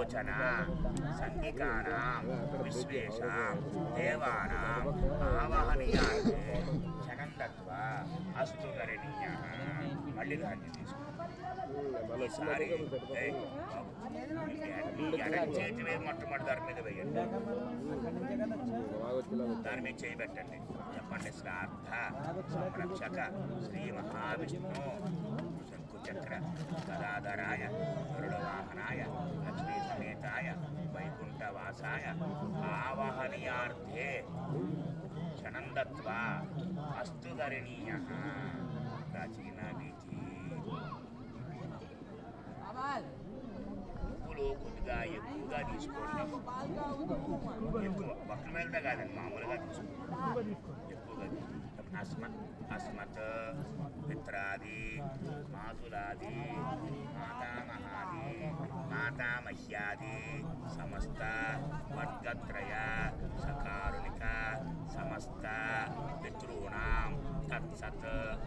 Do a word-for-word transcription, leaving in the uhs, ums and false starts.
వచన సంఘికానాం విశ్వేషాం దేవానాం ఆవాహనీయార్థే క్షణం దత్వా అస్తు కరణీయ. మళ్ళీ ధాన్యం తీసుకుంటాం. ఈసారి ఎడం చేతి మీద మొట్టమొదటి దాని మీద వేయండి, దాని మీద చేయబెట్టండి. చెప్పండి. శ్రాద్ధ సంరక్షక శ్రీ మహావిష్ణు శంకుచక్ర గదాధరాయ గరుడవాహనాయ లక్ష్మీ సమేతాయ వైకుంఠవాసాయ ఆవాహనీయార్థే క్షణం దత్వా అస్తు ధరణీయ. ప్రాచీన వీచి ఉప్పులు కొద్దిగా ఎక్కువగా తీసుకోండి. ఎక్కువ ఒక్కల మీద కాదండి, మామూలుగా తీసుకోండి. ఎక్కువగా అస్మత్ అస్మత్ పిత్రాది మాతులాది మాతామహాది మాతామహ్యాది సమస్త వర్గత్రయ సకారుణిక సమస్త పితॄణాం తత్సత్